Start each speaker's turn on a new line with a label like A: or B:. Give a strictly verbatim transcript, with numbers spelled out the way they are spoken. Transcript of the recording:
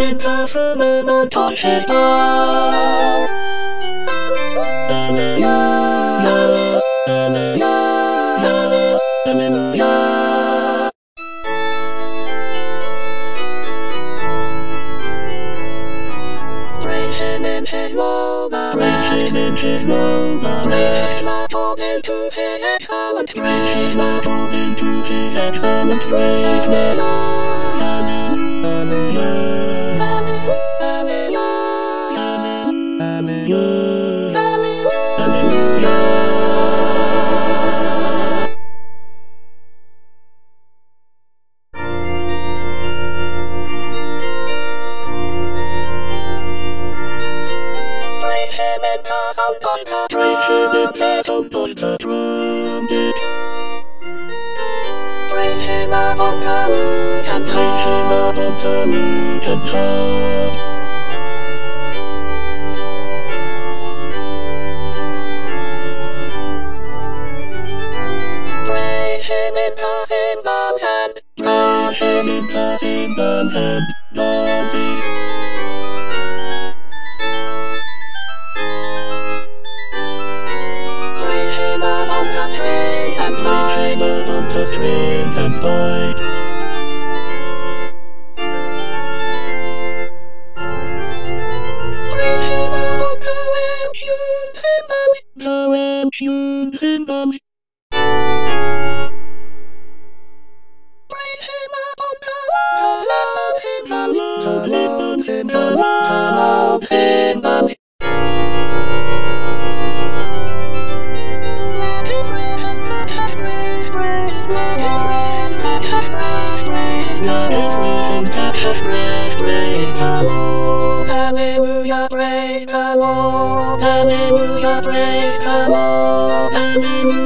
A: in the firmament touches down. Alleluia, alleluia, alleluia. Praise him in his low, praise him in his low, praise him according to his excellent grace, him according to his excellent greatness. Alleluia, alleluia, alleluia, alleluia. Praise him in the sound of the praise him in the sound of the trumpet. Praise him above the moon and praise him above the moon and top. Praise him in the cymbals and praise him in the cymbals and dances. Praise him above the strings and praise him above the strings and light. Praise him above the well-tuned cymbals, the well-tuned cymbals. Praise him above the loud cymbals, the loud cymbals, the loud cymbals. Let him praise him that has praise, praise. Let him praise him that has praise, praise. Let him praise him that has praise, praise the Lord. Alleluia, praise the Lord. Alleluia, praise the Lord. Alleluia.